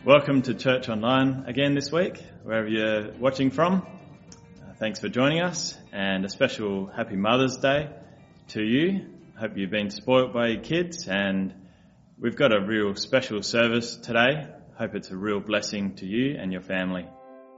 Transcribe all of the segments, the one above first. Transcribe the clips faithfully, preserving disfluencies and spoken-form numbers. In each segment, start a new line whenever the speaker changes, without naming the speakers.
Welcome to Church Online again this week, wherever you're watching from. Uh, thanks for joining us, and a special Happy Mother's Day to you. Hope you've been spoilt by your kids, and we've got a real special service today. Hope it's a real blessing to you and your family.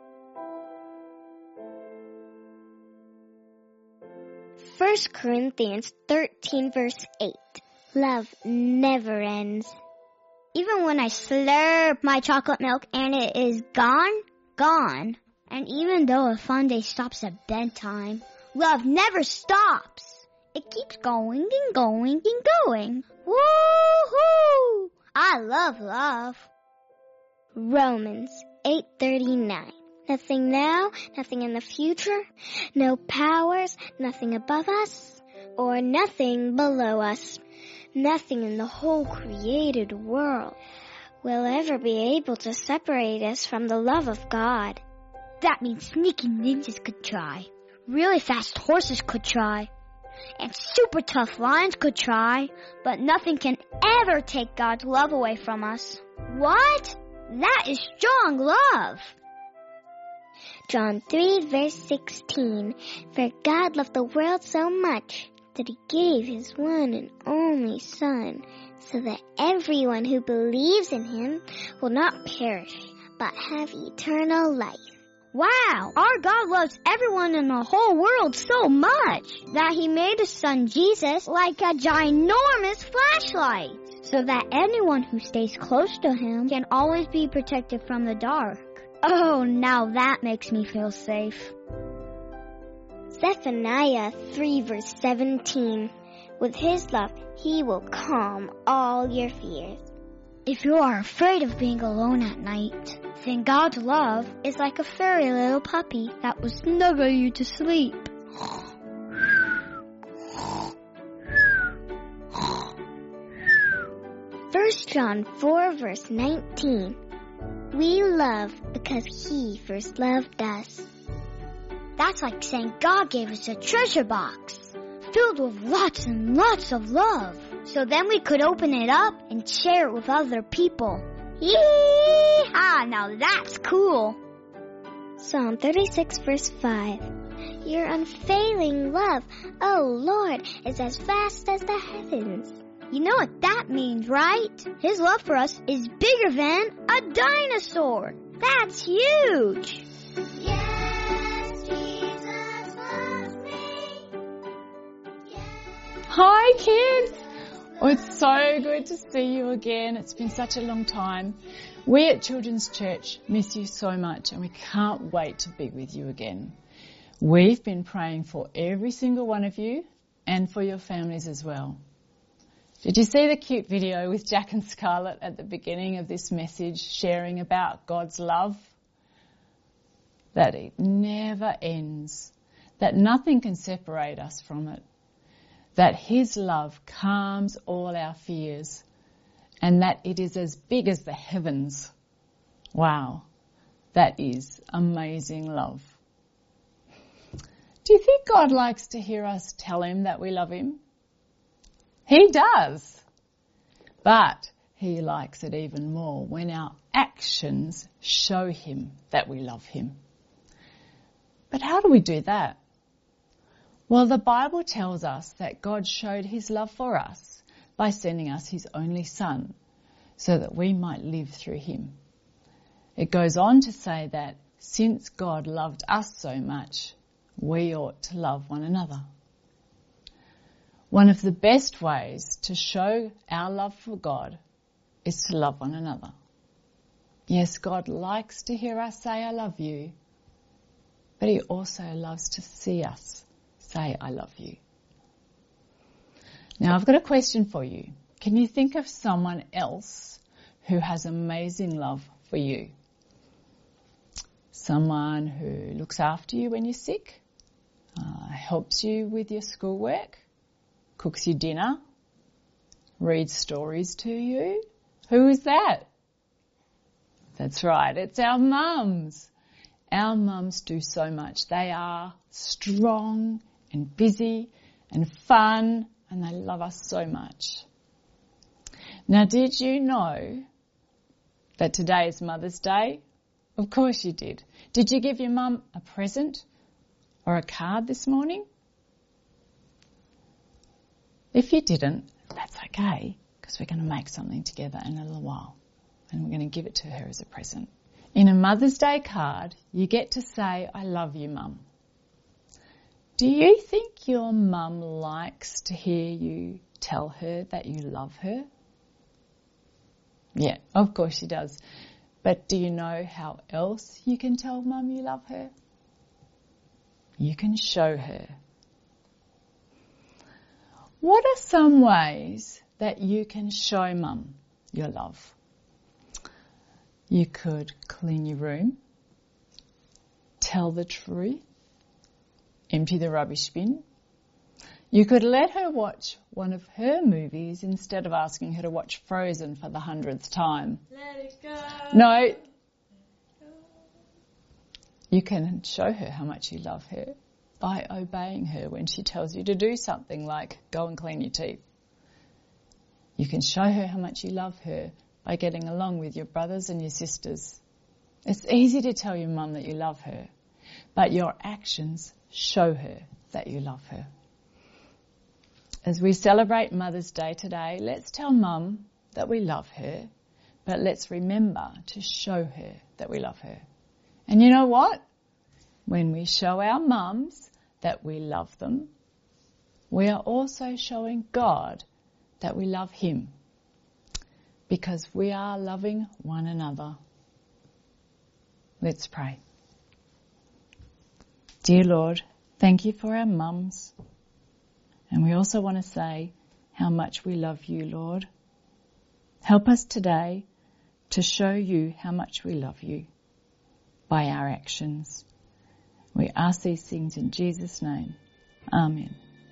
First Corinthians thirteen verse eight. Love never ends. Even when I slurp my chocolate milk and it is gone, gone. And even though a fun day stops at bedtime, love never stops. It keeps going and going and going. Woo-hoo! I love love. Romans eight thirty-nine. Nothing now, nothing in the future, no powers, nothing above us, or nothing below us. Nothing in the whole created world will ever be able to separate us from the love of God. That means sneaky ninjas could try, really fast horses could try, and super tough lions could try, but nothing can ever take God's love away from us. What? That is strong love. John three verse sixteen. For God loved the world so much that he gave his one and only Son, so that everyone who believes in him will not perish, but have eternal life. Wow! Our God loves everyone in the whole world so much that he made his Son Jesus like a ginormous flashlight, so that anyone who stays close to him can always be protected from the dark. Oh, now that makes me feel safe. Zephaniah three verse seventeen. With his love, he will calm all your fears. If you are afraid of being alone at night, then God's love is like a furry little puppy that will snuggle you to sleep. First John four verse nineteen. We love because he first loved us. That's like saying God gave us a treasure box filled with lots and lots of love. So then we could open it up and share it with other people. Yee-haw! Now that's cool. Psalm thirty-six verse five. Your unfailing love, oh Lord, is as vast as the heavens. You know what that means, right? His love for us is bigger than a dinosaur. That's huge. Yes, Jesus loves me. Yes.
Hi, kids. Oh, it's so good to see you again. It's been such a long time. We at Children's Church miss you so much, and we can't wait to be with you again. We've been praying for every single one of you and for your families as well. Did you see the cute video with Jack and Scarlett at the beginning of this message sharing about God's love? That it never ends, that nothing can separate us from it, that his love calms all our fears, and that it is as big as the heavens. Wow, that is amazing love. Do you think God likes to hear us tell him that we love him? He does. But he likes it even more when our actions show him that we love him. But how do we do that? Well, the Bible tells us that God showed his love for us by sending us his only Son so that we might live through him. It goes on to say that since God loved us so much, we ought to love one another. One of the best ways to show our love for God is to love one another. Yes, God likes to hear us say, I love you, but he also loves to see us say, I love you. Now, I've got a question for you. Can you think of someone else who has amazing love for you? Someone who looks after you when you're sick, uh, helps you with your schoolwork, cooks you dinner, reads stories to you. Who is that? That's right, it's our mums. Our mums do so much. They are strong and busy and fun, and they love us so much. Now, did you know that today is Mother's Day? Of course you did. Did you give your mum a present or a card this morning? If you didn't, that's okay, because we're going to make something together in a little while and we're going to give it to her as a present. In a Mother's Day card, you get to say, I love you, Mum. Do you think your mum likes to hear you tell her that you love her? Yeah, of course she does. But do you know how else you can tell Mum you love her? You can show her. What are some ways that you can show Mum your love? You could clean your room, tell the truth, empty the rubbish bin. You could let her watch one of her movies instead of asking her to watch Frozen for the hundredth time.
Let it go.
No. You can show her how much you love her by obeying her when she tells you to do something like go and clean your teeth. You can show her how much you love her by getting along with your brothers and your sisters. It's easy to tell your mum that you love her, but your actions show her that you love her. As we celebrate Mother's Day today, let's tell Mum that we love her, but let's remember to show her that we love her. And you know what? When we show our mums that we love them, we are also showing God that we love Him, because we are loving one another. Let's pray. Dear Lord, thank you for our mums. And we also want to say how much we love you, Lord. Help us today to show you how much we love you by our actions. We ask these things in Jesus' name. Amen.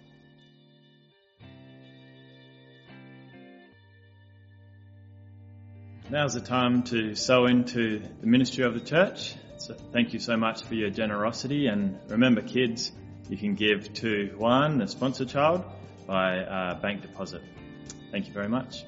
Now's the time to sow into the ministry of the church. So thank you so much for your generosity. And remember, kids, you can give to Juan, the sponsor child, by uh, bank deposit. Thank you very much.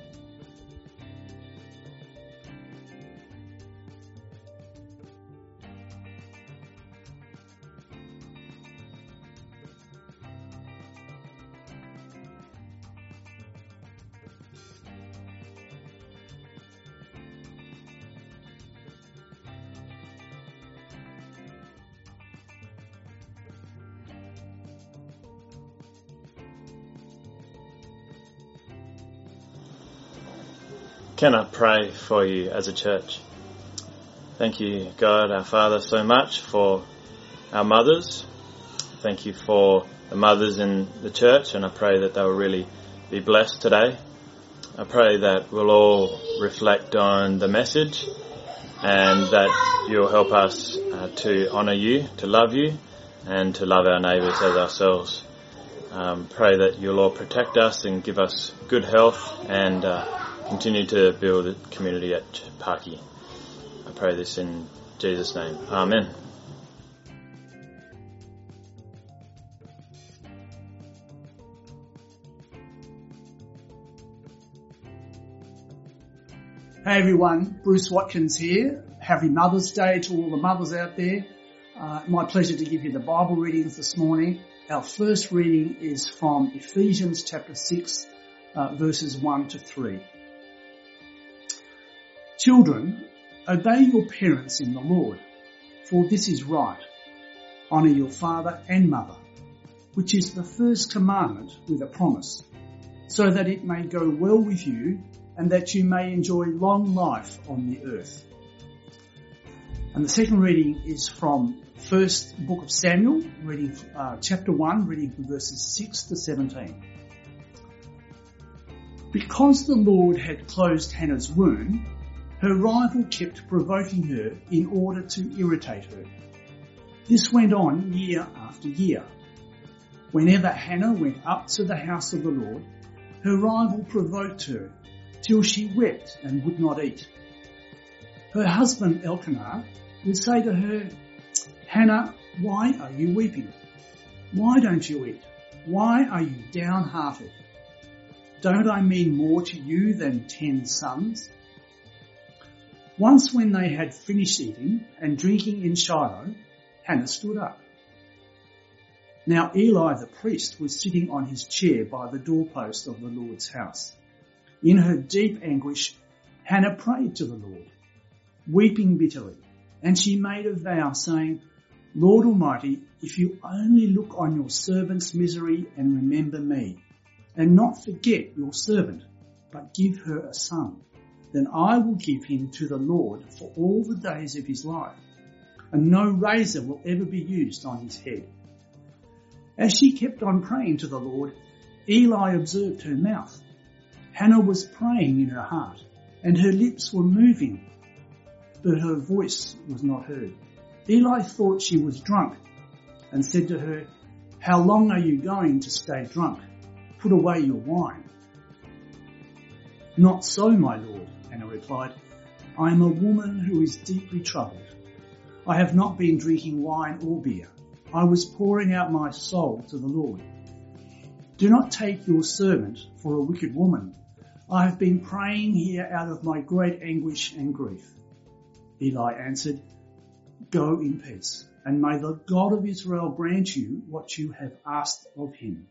Can I pray for you as a church? Thank you, God, our Father, so much for our mothers. Thank you for the mothers in the church, and I pray that they will really be blessed today. I pray that we'll all reflect on the message and that you'll help us uh, to honour you, to love you, and to love our neighbours as ourselves. Um, pray that you'll all protect us and give us good health and uh, continue to build a community at Parky. I pray this in Jesus' name. Amen.
Hey everyone, Bruce Watkins here. Happy Mother's Day to all the mothers out there. Uh, my pleasure to give you the Bible readings this morning. Our first reading is from Ephesians chapter six, uh, verses one to three. Children, obey your parents in the Lord, for this is right. Honour your father and mother, which is the first commandment with a promise, so that it may go well with you and that you may enjoy long life on the earth. And the second reading is from First Book of Samuel, reading uh, chapter one, reading from verses six to seventeen. Because the Lord had closed Hannah's womb, her rival kept provoking her in order to irritate her. This went on year after year. Whenever Hannah went up to the house of the Lord, her rival provoked her till she wept and would not eat. Her husband Elkanah would say to her, Hannah, why are you weeping? Why don't you eat? Why are you downhearted? Don't I mean more to you than ten sons? Once when they had finished eating and drinking in Shiloh, Hannah stood up. Now Eli the priest was sitting on his chair by the doorpost of the Lord's house. In her deep anguish, Hannah prayed to the Lord, weeping bitterly, and she made a vow saying, Lord Almighty, if you only look on your servant's misery and remember me, and not forget your servant, but give her a son, then I will give him to the Lord for all the days of his life, and no razor will ever be used on his head. As she kept on praying to the Lord, Eli observed her mouth. Hannah was praying in her heart, and her lips were moving, but her voice was not heard. Eli thought she was drunk, and said to her, How long are you going to stay drunk? Put away your wine. Not so, my lord, Hannah replied. I am a woman who is deeply troubled. I have not been drinking wine or beer. I was pouring out my soul to the Lord. Do not take your servant for a wicked woman. I have been praying here out of my great anguish and grief. Eli answered, Go in peace, and may the God of Israel grant you what you have asked of him.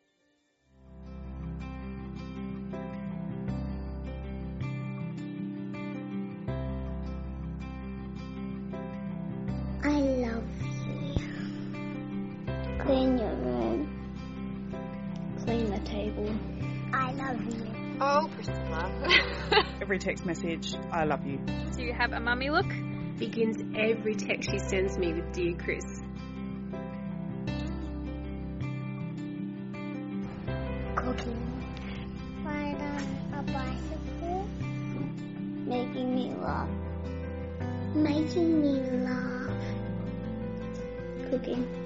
I love you. Clean your room. Clean the table. I love you.
Oh, Priscilla.
Every text message, I love you.
Do you have a mummy look? Begins every text she sends me with Dear Chris.
Cooking. Ride on a bicycle. Making me laugh. Making me laugh. Cooking.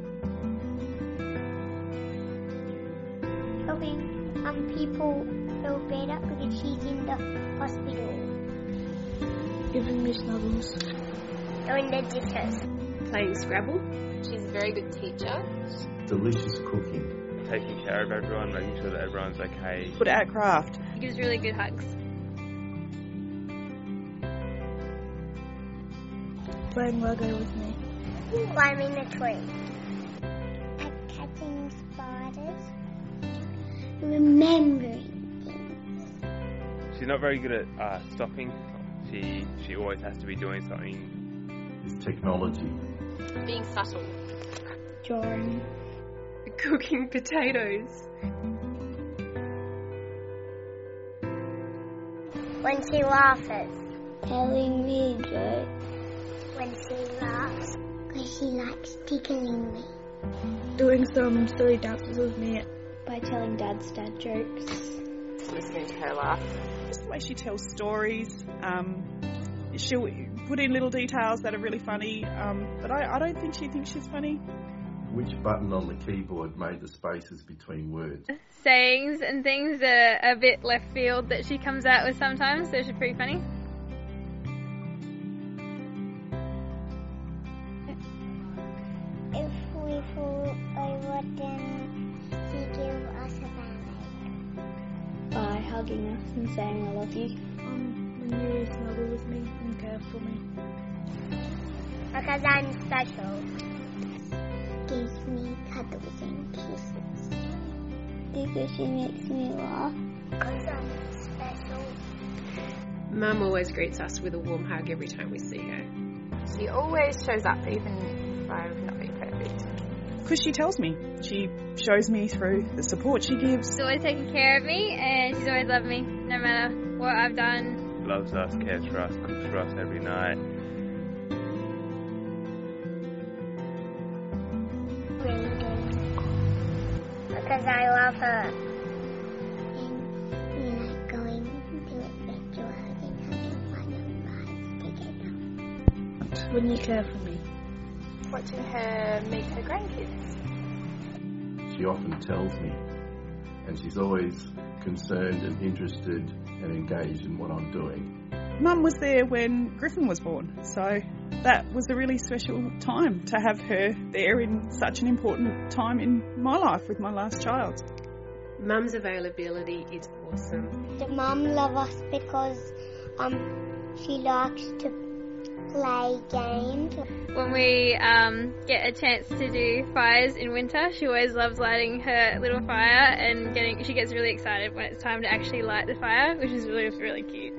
Helping um, people feel better because she's in the hospital. Giving me snuggles. Doing the dishes.
Playing Scrabble. She's a very good teacher.
Delicious cooking.
Taking care of everyone, making sure that everyone's okay.
Good at craft.
She gives really good hugs.
Playing Lego with me. Climbing a tree. At catching spiders. Remembering things.
She's not very good at uh, stopping. She she always has to be doing something.
It's technology.
Being subtle.
Drawing.
Cooking potatoes.
When she laughs. Telling me a joke. When she laughs. Because she likes tickling me. Doing some silly dances with me. By telling Dad's dad jokes.
Listening to her laugh.
Just the way she tells stories. Um, she'll put in little details that are really funny, um, but I, I don't think she thinks she's funny.
Which button on the keyboard made the spaces between words?
Sayings and things that are a bit left field that she comes out with sometimes, so she's pretty funny.
If we fall over, then she gives us a band-aid. By hugging us and saying I love you. Um, when you snuggle with me and care for me. Because I'm special. Gives me cuddles and kisses. Because she makes me laugh. Because I'm special.
Mum always greets us with a warm hug every time we see her.
She always shows up, even if I'm not being perfect.
Because she tells me. She shows me through the support she gives.
She's always taking care of me, and she's always loved me, no matter what I've done.
Loves us, cares for us, cooks for us every night.
Because I love her. And we like going to a festival and having fun and rides together. When you care for me.
Watching her meet her grandkids.
She often tells me, and she's always concerned and interested and engaged in what I'm doing.
Mum was there when Griffin was born, so that was a really special time to have her there in such an important time in my life with my last child.
Mum's availability is awesome.
The mum loves us because um She likes to play games.
When we um, get a chance to do fires in winter, she always loves lighting her little fire, and getting she gets really excited when it's time to actually light the fire, which is really, really cute.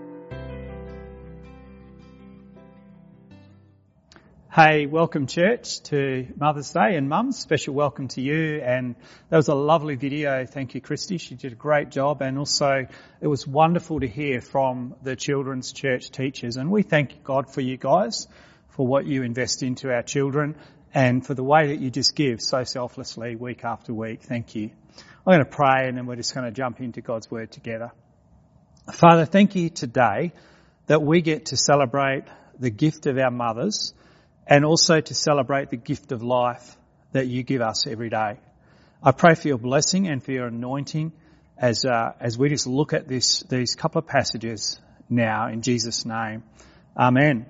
Hey, welcome church to Mother's Day, and Mums, special welcome to you. And that was a lovely video. Thank you, Christy. She did a great job, and also it was wonderful to hear from the children's church teachers. And we thank God for you guys, for what you invest into our children, and for the way that you just give so selflessly week after week. Thank you. I'm going to pray, and then we're just going to jump into God's Word together. Father, thank you today that we get to celebrate the gift of our mothers, and also to celebrate the gift of life that you give us every day. I pray for your blessing and for your anointing as uh, as we just look at this these couple of passages now in Jesus' name. Amen.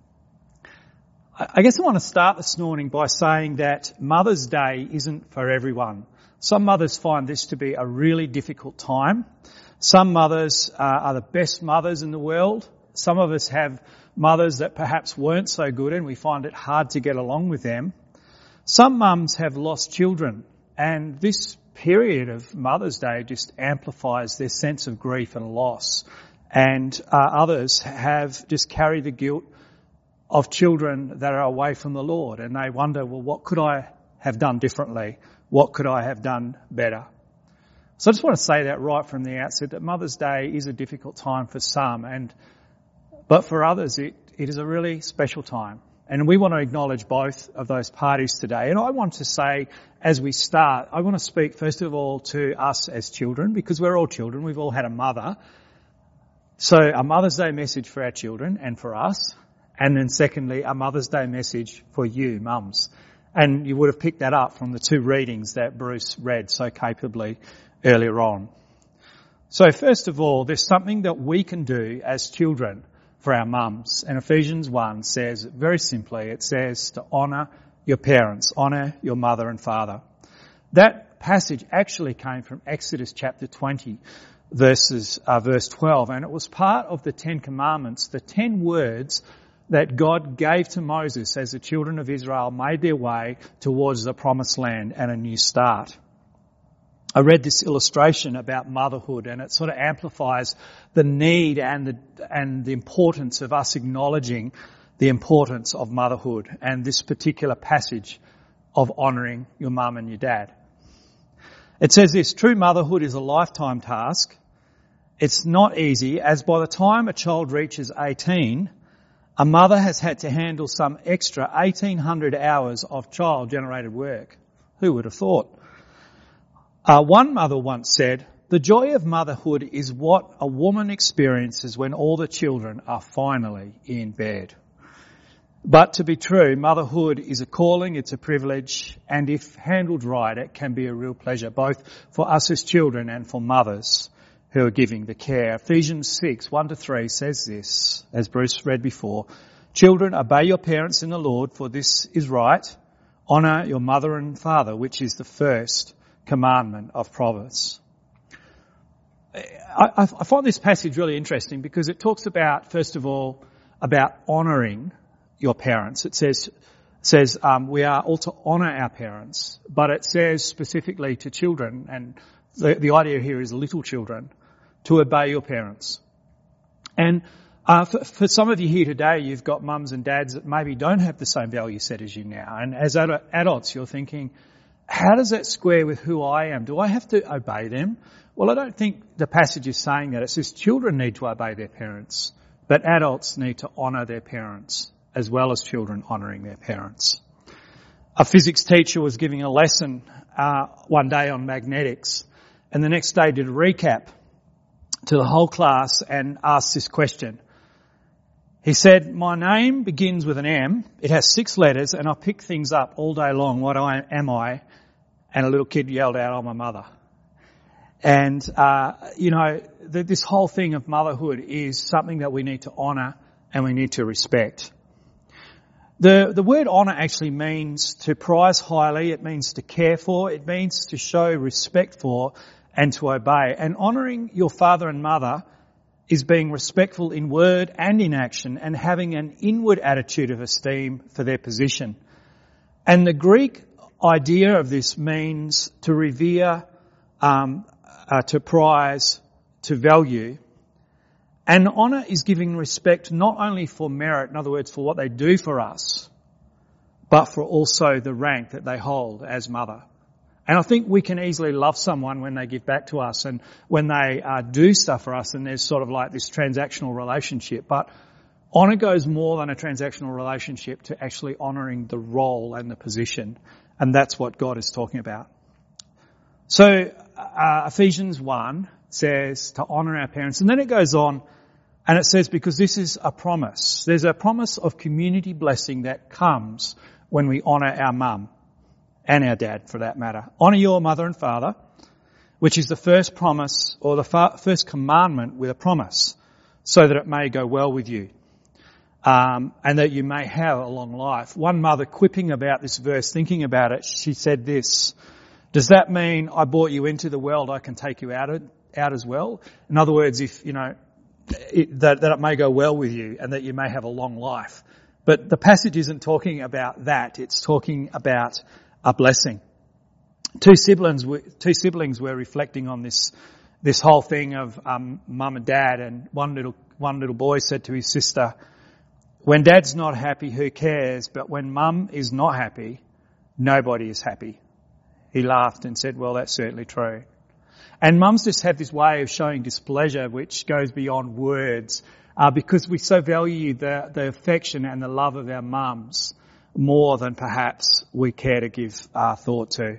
I, I guess I want to start this morning by saying that Mother's Day isn't for everyone. Some mothers find this to be a really difficult time. Some mothers uh, are the best mothers in the world. Some of us have mothers that perhaps weren't so good and we find it hard to get along with them. Some mums have lost children, and this period of Mother's Day just amplifies their sense of grief and loss. And uh, others have just carried the guilt of children that are away from the Lord, and they wonder, well, what could I have done differently? What could I have done better? So I just want to say that right from the outset, that Mother's Day is a difficult time for some, and but for others, it, it is a really special time. And we want to acknowledge both of those parties today. And I want to say, as we start, I want to speak first of all to us as children, because we're all children. We've all had a mother. So a Mother's Day message for our children and for us. And then secondly, a Mother's Day message for you, mums. And you would have picked that up from the two readings that Bruce read so capably earlier on. So first of all, there's something that we can do as children for our mums. And Ephesians one says, very simply, it says to honour your parents, honour your mother and father. That passage actually came from Exodus chapter twenty, verses uh, verse twelve, and it was part of the Ten Commandments, the ten words that God gave to Moses as the children of Israel made their way towards the promised land and a new start. I read this illustration about motherhood, and it sort of amplifies the need and the and the importance of us acknowledging the importance of motherhood and this particular passage of honouring your mum and your dad. It says this: true motherhood is a lifetime task. It's not easy, as by the time a child reaches eighteen, a mother has had to handle some extra eighteen hundred hours of child-generated work. Who would have thought? Uh, one mother once said, the joy of motherhood is what a woman experiences when all the children are finally in bed. But to be true, motherhood is a calling, it's a privilege, and if handled right, it can be a real pleasure, both for us as children and for mothers who are giving the care. Ephesians six, one to three says this, as Bruce read before, children, obey your parents in the Lord, for this is right. Honour your mother and father, which is the first commandment of Proverbs. I, I find this passage really interesting because it talks about, first of all, about honouring your parents. It says says um, we are all to honour our parents, but it says specifically to children, and the, the idea here is little children, to obey your parents. And uh, for, for some of you here today, you've got mums and dads that maybe don't have the same value set as you now, and as ad- adults, you're thinking, how does that square with who I am? Do I have to obey them? Well, I don't think the passage is saying that. It says children need to obey their parents, but adults need to honour their parents as well as children honouring their parents. A physics teacher was giving a lesson uh, one day on magnetics, and the next day did a recap to the whole class and asked this question. He said, my name begins with an M, it has six letters, and I pick things up all day long. What I, am I? And a little kid yelled out, I'm my mother. And, uh, you know, the, this whole thing of motherhood is something that we need to honour and we need to respect. The, the word honour actually means to prize highly, it means to care for, it means to show respect for and to obey. And honouring your father and mother is being respectful in word and in action and having an inward attitude of esteem for their position. And the Greek idea of this means to revere, um, uh, to prize, to value. And honour is giving respect not only for merit, in other words, for what they do for us, but for also the rank that they hold as mother. And I think we can easily love someone when they give back to us and when they uh, do stuff for us, and there's sort of like this transactional relationship. But honour goes more than a transactional relationship to actually honouring the role and the position. And that's what God is talking about. So uh, Ephesians one says to honour our parents. And then it goes on and it says, because this is a promise. There's a promise of community blessing that comes when we honour our mum. And our dad, for that matter. Honour your mother and father, which is the first promise, or the fa- first commandment with a promise, so that it may go well with you, um, and that you may have a long life. One mother quipping about this verse, thinking about it, she said this: does that mean I brought you into the world, I can take you out of, out as well? In other words, if, you know, it, that, that it may go well with you and that you may have a long life. But the passage isn't talking about that. It's talking about a blessing. Two siblings, two siblings were reflecting on this, this whole thing of um, mum and dad, and one little one little boy said to his sister, "When dad's not happy, who cares? But when mum is not happy, nobody is happy." He laughed and said, "Well, that's certainly true." And mums just have this way of showing displeasure, which goes beyond words, uh, because we so value the the affection and the love of our mums more than perhaps we care to give uh, thought to.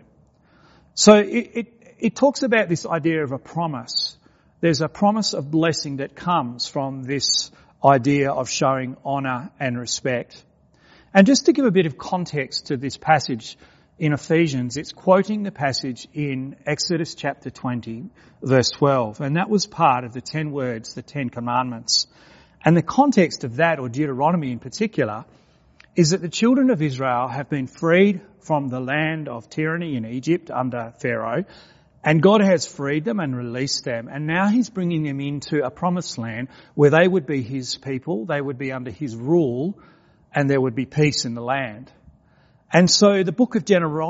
So it, it, it talks about this idea of a promise. There's a promise of blessing that comes from this idea of showing honour and respect. And just to give a bit of context to this passage in Ephesians, it's quoting the passage in Exodus chapter twenty, verse twelve. And that was part of the ten words, the Ten Commandments. And the context of that, or Deuteronomy in particular, is that the children of Israel have been freed from the land of tyranny in Egypt under Pharaoh, and God has freed them and released them, and now he's bringing them into a promised land where they would be his people, they would be under his rule, and there would be peace in the land. And so the book of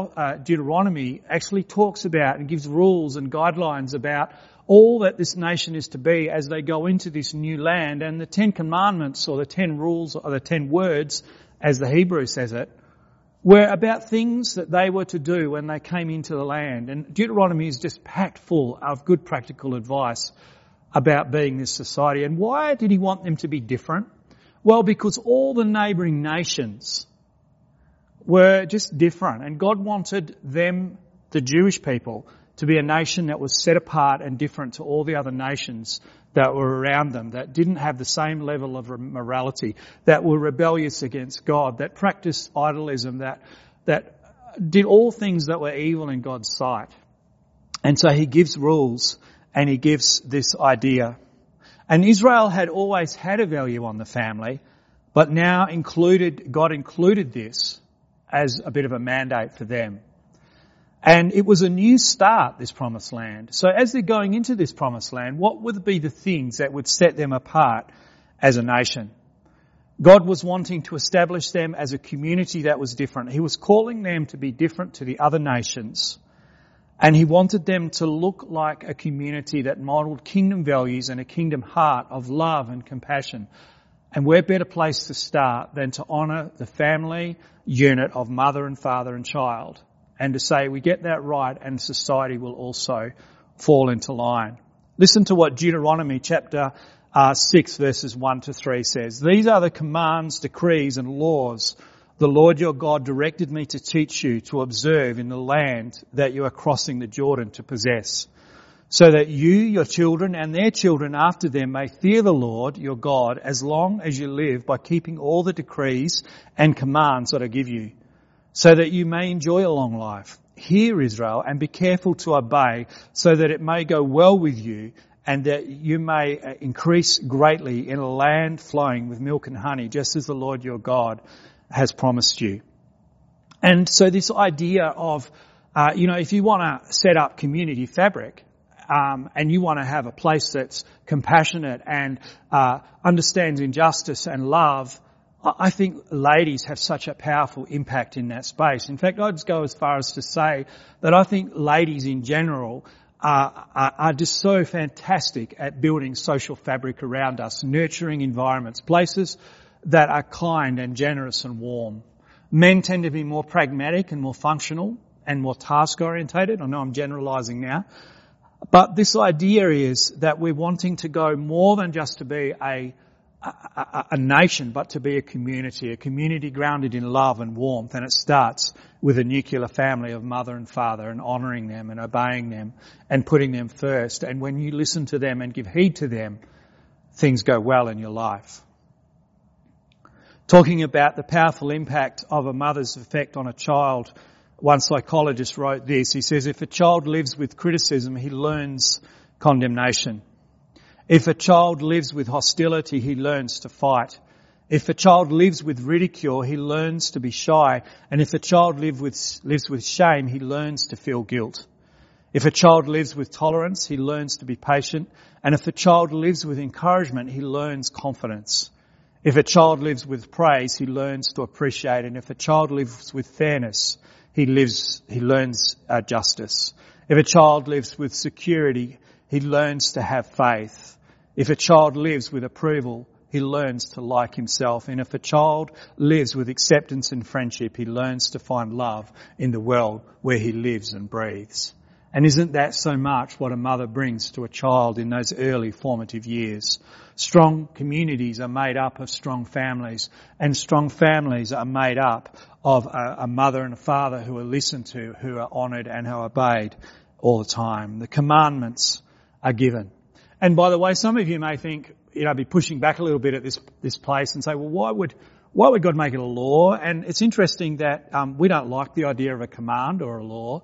Deuteronomy actually talks about and gives rules and guidelines about all that this nation is to be as they go into this new land. And the Ten Commandments, or the Ten Rules, or the Ten Words, as the Hebrew says it, were about things that they were to do when they came into the land. And Deuteronomy is just packed full of good practical advice about being this society. And why did he want them to be different? Well, because all the neighbouring nations were just different, and God wanted them, the Jewish people, to be a nation that was set apart and different to all the other nations that were around them, that didn't have the same level of morality, that were rebellious against God, that practiced idolism, that that did all things that were evil in God's sight. And so he gives rules and he gives this idea. And Israel had always had a value on the family, but now included, God included this as a bit of a mandate for them. And it was a new start, this promised land. So as they're going into this promised land, what would be the things that would set them apart as a nation? God was wanting to establish them as a community that was different. He was calling them to be different to the other nations. And he wanted them to look like a community that modelled kingdom values and a kingdom heart of love and compassion. And where better place to start than to honour the family unit of mother and father and child, and to say we get that right and society will also fall into line. Listen to what Deuteronomy chapter uh, six verses one to three says. "These are the commands, decrees and laws the Lord your God directed me to teach you to observe in the land that you are crossing the Jordan to possess, so that you, your children and their children after them may fear the Lord your God as long as you live, by keeping all the decrees and commands that I give you, so that you may enjoy a long life. Hear, Israel, and be careful to obey, so that it may go well with you and that you may increase greatly in a land flowing with milk and honey, just as the Lord your God has promised you." And so this idea of, uh, you know, if you want to set up community fabric, um, and you want to have a place that's compassionate and uh, understands injustice and love, I think ladies have such a powerful impact in that space. In fact, I'd go as far as to say that I think ladies in general are, are, are just so fantastic at building social fabric around us, nurturing environments, places that are kind and generous and warm. Men tend to be more pragmatic and more functional and more task orientated. I know I'm generalising now. But this idea is that we're wanting to go more than just to be a A, a, a nation, but to be a community, a community grounded in love and warmth. And it starts with a nuclear family of mother and father, and honouring them and obeying them and putting them first. And when you listen to them and give heed to them, things go well in your life. Talking about the powerful impact of a mother's effect on a child, one psychologist wrote this. He says, if a child lives with criticism, he learns condemnation. If a child lives with hostility, he learns to fight. If a child lives with ridicule, he learns to be shy. And if a child live with, lives with shame, he learns to feel guilt. If a child lives with tolerance, he learns to be patient. And if a child lives with encouragement, he learns confidence. If a child lives with praise, he learns to appreciate. And if a child lives with fairness, he lives, he learns uh, justice. If a child lives with security, he learns to have faith. If a child lives with approval, he learns to like himself. And if a child lives with acceptance and friendship, he learns to find love in the world where he lives and breathes. And isn't that so much what a mother brings to a child in those early formative years? Strong communities are made up of strong families, and strong families are made up of a, a mother and a father who are listened to, who are honoured and who are obeyed all the time. The commandments are given. And by the way, some of you may think, you know, be pushing back a little bit at this this place and say, well, why would why would God make it a law? And it's interesting that um, we don't like the idea of a command or a law.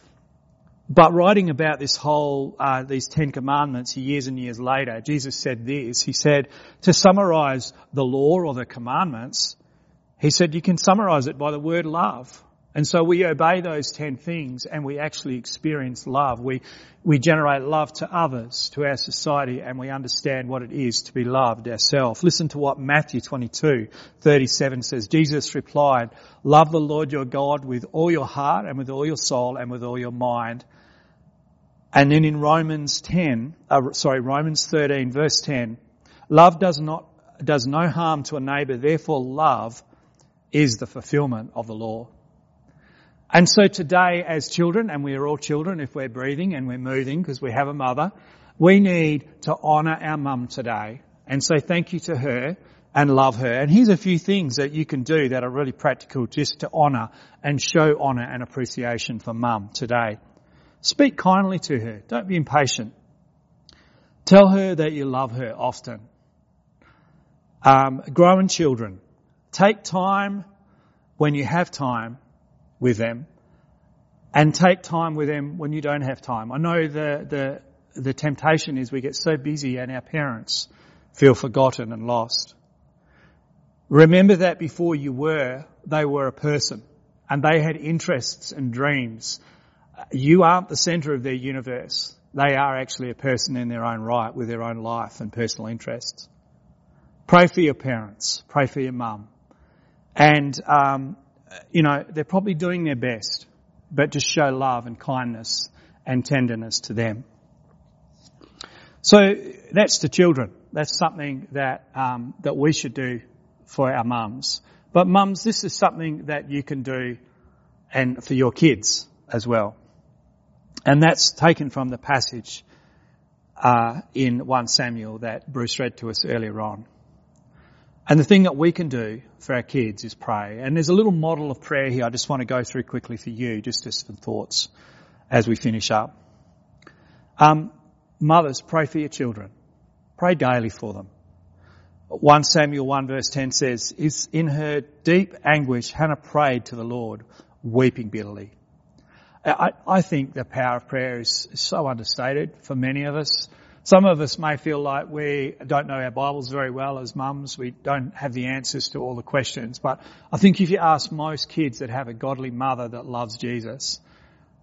But writing about this whole uh, these Ten Commandments years and years later, Jesus said this. He said, to summarise the law or the commandments, he said you can summarise it by the word love. And so we obey those ten things and we actually experience love. We we generate love to others, to our society, and we understand what it is to be loved ourselves. Listen to what Matthew twenty-two thirty-seven says. Jesus replied, love the Lord your God with all your heart and with all your soul and with all your mind. And then in Romans ten, uh, sorry, Romans thirteen verse ten, love does not does no harm to a neighbour, therefore love is the fulfilment of the law. And so today as children, and we are all children if we're breathing and we're moving because we have a mother, we need to honour our mum today and say thank you to her and love her. And here's a few things that you can do that are really practical just to honour and show honour and appreciation for mum today. Speak kindly to her. Don't be impatient. Tell her that you love her often. Um, growing children, take time when you have time with them, and take time with them when you don't have time. I know the the the temptation is we get so busy and our parents feel forgotten and lost. Remember that before you were, they were a person and they had interests and dreams. You aren't the centre of their universe. They are actually a person in their own right with their own life and personal interests. Pray for your parents. Pray for your mum. And um you know, they're probably doing their best, but just show love and kindness and tenderness to them. So that's to children. That's something that um, that we should do for our mums. But mums, this is something that you can do and for your kids as well. And that's taken from the passage uh, in First Samuel that Bruce read to us earlier on. And the thing that we can do for our kids is pray. And there's a little model of prayer here I just want to go through quickly for you, just as some thoughts as we finish up. Um, mothers, pray for your children. Pray daily for them. First Samuel one verse ten says, "Is in her deep anguish, Hannah prayed to the Lord, weeping bitterly." I, I think the power of prayer is so understated for many of us. Some of us may feel like we don't know our Bibles very well as mums. We don't have the answers to all the questions. But I think if you ask most kids that have a godly mother that loves Jesus,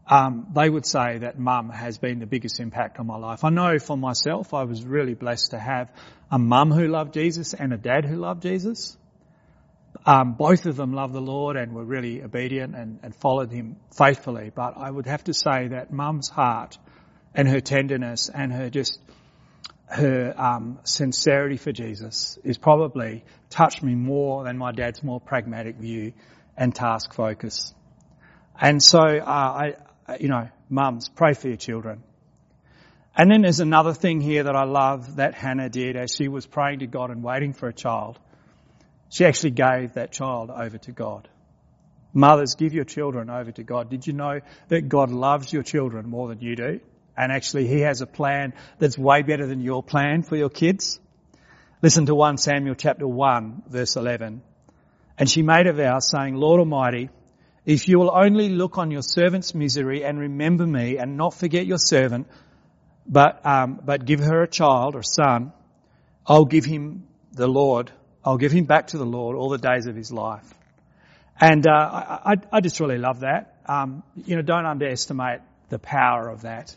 um, they would say that mum has been the biggest impact on my life. I know for myself, I was really blessed to have a mum who loved Jesus and a dad who loved Jesus. Um, both of them loved the Lord and were really obedient and, and followed him faithfully. But I would have to say that mum's heart and her tenderness and her just her um, sincerity for Jesus is probably touched me more than my dad's more pragmatic view and task focus. And so, uh, I, you know, mums, pray for your children. And then there's another thing here that I love that Hannah did as she was praying to God and waiting for a child. She actually gave that child over to God. Mothers, give your children over to God. Did you know that God loves your children more than you do? And actually he has a plan that's way better than your plan for your kids. Listen to First Samuel chapter one, verse eleven. And she made a vow saying, Lord Almighty, if you will only look on your servant's misery and remember me and not forget your servant, but um, but give her a child or son, I'll give him the Lord. I'll give him back to the Lord all the days of his life. And uh, I, I, I just really love that. Um, you know, don't underestimate the power of that.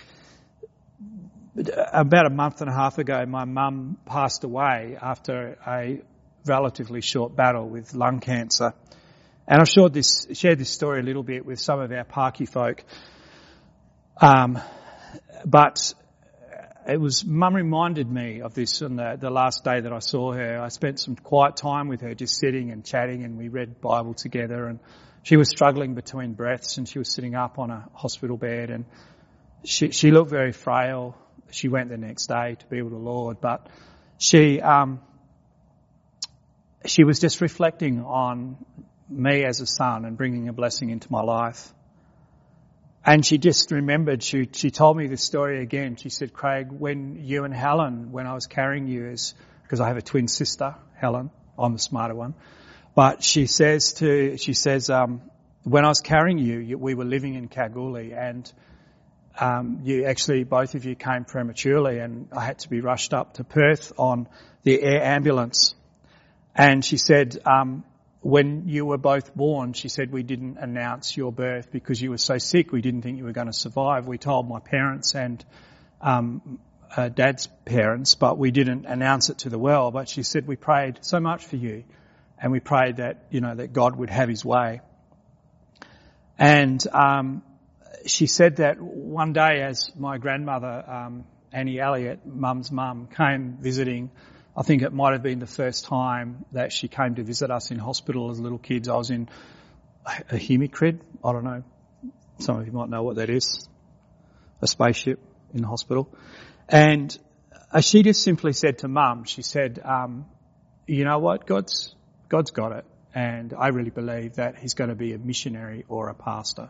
About a month and a half ago, my mum passed away after a relatively short battle with lung cancer. And I've shared this, shared this story a little bit with some of our Parky folk. Um, but it was, Mum reminded me of this on the, the last day that I saw her. I spent some quiet time with her, just sitting and chatting, and we read Bible together. And she was struggling between breaths, and she was sitting up on a hospital bed, and she, she looked very frail. She went the next day to be with the Lord, but she, um, she was just reflecting on me as a son and bringing a blessing into my life. And she just remembered, she she told me this story again. She said, Craig, when you and Helen, when I was carrying you, as because I have a twin sister, Helen, I'm the smarter one. But she says to, she says, um, when I was carrying you, you we were living in Kalgoorlie, and um, you actually, both of you came prematurely, and I had to be rushed up to Perth on the air ambulance. And she said, um, when you were both born, she said, we didn't announce your birth because you were so sick. We didn't think you were going to survive. We told my parents and um, uh, Dad's parents, but we didn't announce it to the world. But she said, we prayed so much for you, and we prayed that, you know, that God would have his way. And um, she said that one day as my grandmother, um, Annie Elliott, Mum's mum, came visiting, I think it might have been the first time that she came to visit us in hospital as little kids. I was in a hemicrid. I don't know. Some of you might know what that is. A spaceship in the hospital. And she just simply said to Mum, she said, um, you know what? God's, God's got it. And I really believe that he's going to be a missionary or a pastor.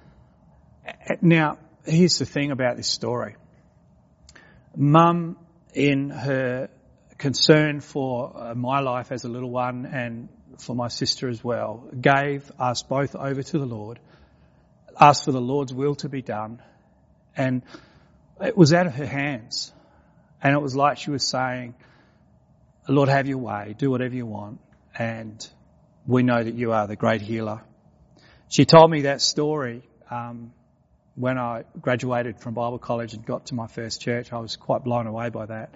Now, here's the thing about this story. Mum, in her concern for uh, my life as a little one and for my sister as well, gave us both over to the Lord, asked for the Lord's will to be done, and it was out of her hands. And it was like she was saying, Lord, have your way, do whatever you want, and we know that you are the great healer. She told me that story um, when I graduated from Bible college and got to my first church. I was quite blown away by that.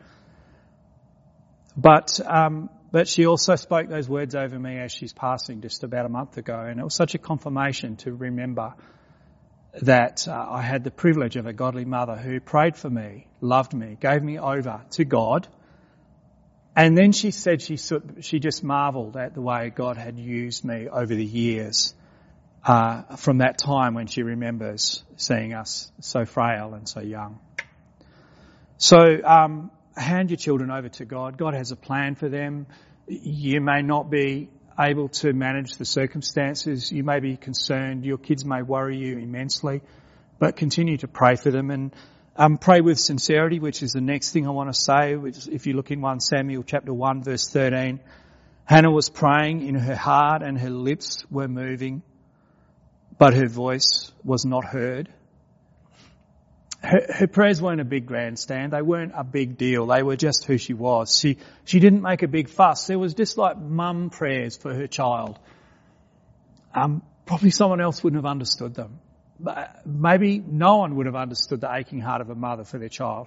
But um, but she also spoke those words over me as she's passing just about a month ago, and it was such a confirmation to remember that uh, I had the privilege of a godly mother who prayed for me, loved me, gave me over to God. And then she said she she just marvelled at the way God had used me over the years uh, from that time when she remembers seeing us so frail and so young. So um, hand your children over to God. God has a plan for them. You may not be able to manage the circumstances. You may be concerned. Your kids may worry you immensely, but continue to pray for them and Um, pray with sincerity, which is the next thing I want to say. Which, if you look in First Samuel chapter one, verse thirteen, Hannah was praying in her heart and her lips were moving, but her voice was not heard. Her, her prayers weren't a big grandstand. They weren't a big deal. They were just who she was. She, she didn't make a big fuss. There was just like mum prayers for her child. Um, probably someone else wouldn't have understood them. maybe no one would have understood the aching heart of a mother for their child.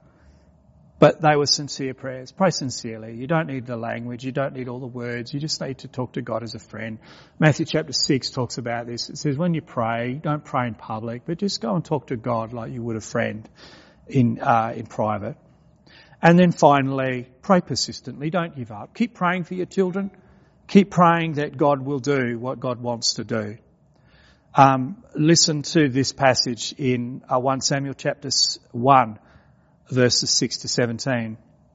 But they were sincere prayers. Pray sincerely. You don't need the language. You don't need all the words. You just need to talk to God as a friend. Matthew chapter six talks about this. It says when you pray, don't pray in public, but just go and talk to God like you would a friend in uh, in private. And then finally, pray persistently. Don't give up. Keep praying for your children. Keep praying that God will do what God wants to do. Um, listen to this passage in uh, First Samuel chapter one. Verses six to seventeen.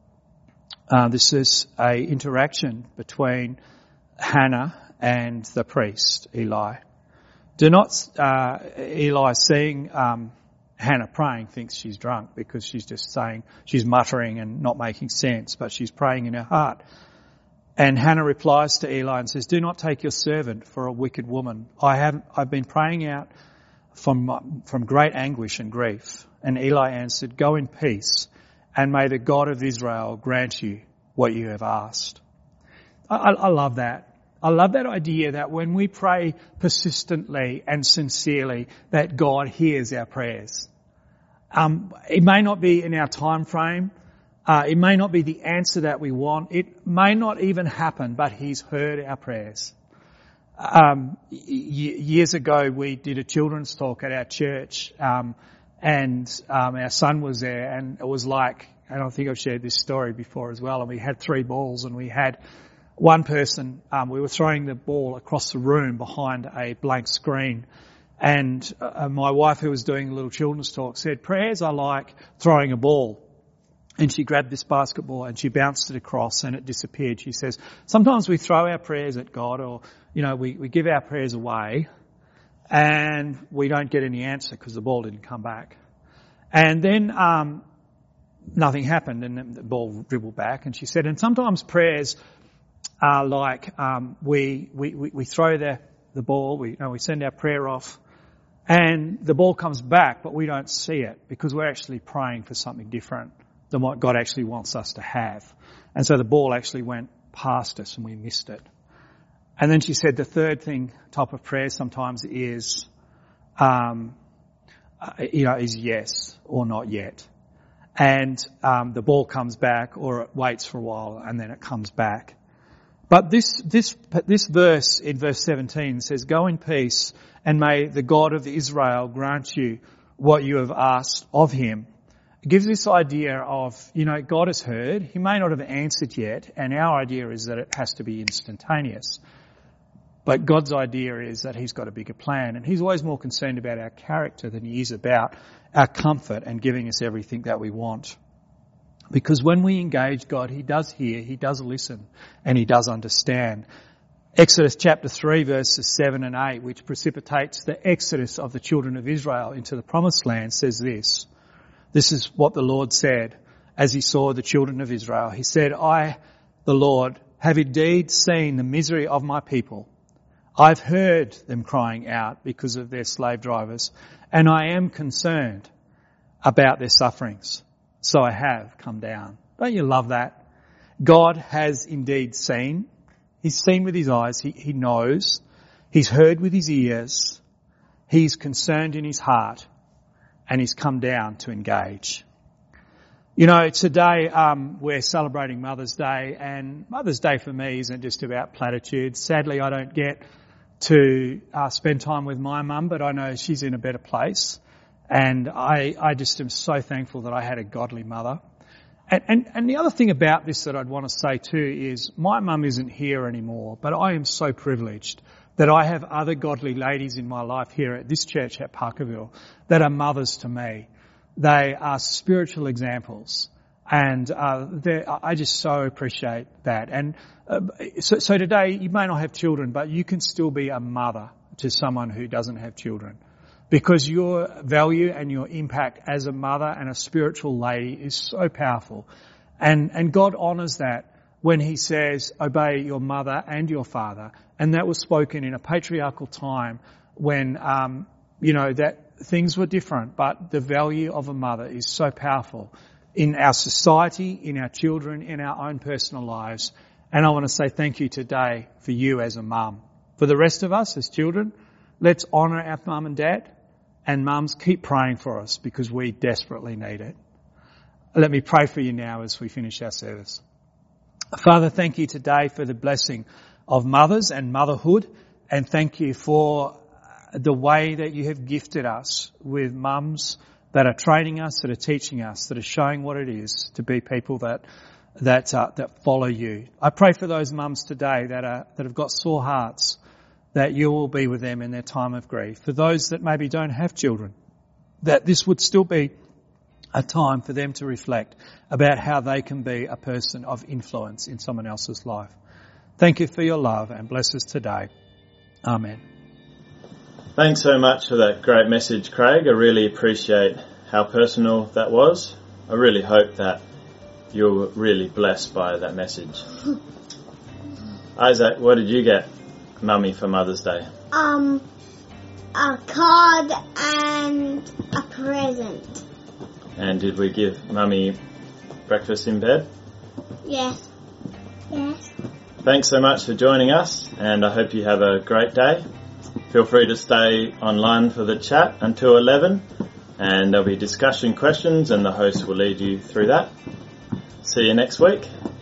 Uh, this is a interaction between Hannah and the priest, Eli. Do not, uh, Eli seeing um, Hannah praying thinks she's drunk because she's just saying, she's muttering and not making sense, but she's praying in her heart. And Hannah replies to Eli and says, do not take your servant for a wicked woman. I have, I've been praying out from, from great anguish and grief. And Eli answered, go in peace, and may the God of Israel grant you what you have asked. I, I, I love that. I love that idea that when we pray persistently and sincerely, that God hears our prayers. Um, it may not be in our time frame. Uh, it may not be the answer that we want. It may not even happen, but He's heard our prayers. Um, y- years ago, we did a children's talk at our church. Um, And um, our son was there, and it was like, I don't think I've shared this story before as well, and we had three balls, and we had one person, um, we were throwing the ball across the room behind a blank screen, and uh, my wife, who was doing a little children's talk, said, prayers are like throwing a ball. And she grabbed this basketball and she bounced it across and it disappeared. She says, sometimes we throw our prayers at God, or, you know, we, we give our prayers away, and we don't get any answer because the ball didn't come back. And then um, nothing happened, and the ball dribbled back. And she said, and sometimes prayers are like um, we, we we throw the the ball, we you know, we send our prayer off, and the ball comes back, but we don't see it because we're actually praying for something different than what God actually wants us to have. And so the ball actually went past us and we missed it. And then she said the third thing, type of prayer sometimes is, um, you know, is yes or not yet. And um, the ball comes back, or it waits for a while and then it comes back. But this this this verse in verse seventeen says, "Go in peace, and may the God of Israel grant you what you have asked of Him." It gives this idea of, you know, God has heard. He may not have answered yet, and our idea is that it has to be instantaneous. But God's idea is that He's got a bigger plan, and He's always more concerned about our character than He is about our comfort and giving us everything that we want. Because when we engage God, He does hear, He does listen, and He does understand. Exodus chapter three verses seven and eight, which precipitates the exodus of the children of Israel into the promised land, says this. This is what the Lord said as He saw the children of Israel. He said, I, the Lord, have indeed seen the misery of my people. I've heard them crying out because of their slave drivers, and I am concerned about their sufferings. So I have come down. Don't you love that? God has indeed seen. He's seen with His eyes. He, he knows. He's heard with His ears. He's concerned in His heart, and He's come down to engage. You know, today um, we're celebrating Mother's Day, and Mother's Day for me isn't just about platitudes. Sadly, I don't get to uh, spend time with my mum, but I know she's in a better place. And I, I just am so thankful that I had a godly mother. And, and, and the other thing about this that I'd want to say too is my mum isn't here anymore, but I am so privileged that I have other godly ladies in my life here at this church at Parkerville that are mothers to me. They are spiritual examples. And uh, I just so appreciate that. And uh, so, so today you may not have children, but you can still be a mother to someone who doesn't have children. Because your value and your impact as a mother and a spiritual lady is so powerful. And, and God honours that when He says, obey your mother and your father. And that was spoken in a patriarchal time when, um, you know, that things were different. But the value of a mother is so powerful in our society, in our children, in our own personal lives. And I want to say thank you today for you as a mum. For the rest of us as children, let's honour our mum and dad. And mums, keep praying for us because we desperately need it. Let me pray for you now as we finish our service. Father, thank you today for the blessing of mothers and motherhood, and thank you for the way that you have gifted us with mums that are training us, that are teaching us, that are showing what it is to be people that that uh, that follow you. I pray for those mums today that are that have got sore hearts, that you will be with them in their time of grief. For those that maybe don't have children, that this would still be a time for them to reflect about how they can be a person of influence in someone else's life. Thank you for your love and bless us today. Amen.
Thanks so much for that great message, Craig. I really appreciate how personal that was. I really hope that you're really blessed by that message. Isaac, what did you get Mummy for Mother's Day?
Um, a card and a present.
And did we give Mummy breakfast in bed?
Yes. Yes.
Thanks so much for joining us, and I hope you have a great day. Feel free to stay online for the chat until eleven, and there'll be discussion questions and the host will lead you through that. See you next week.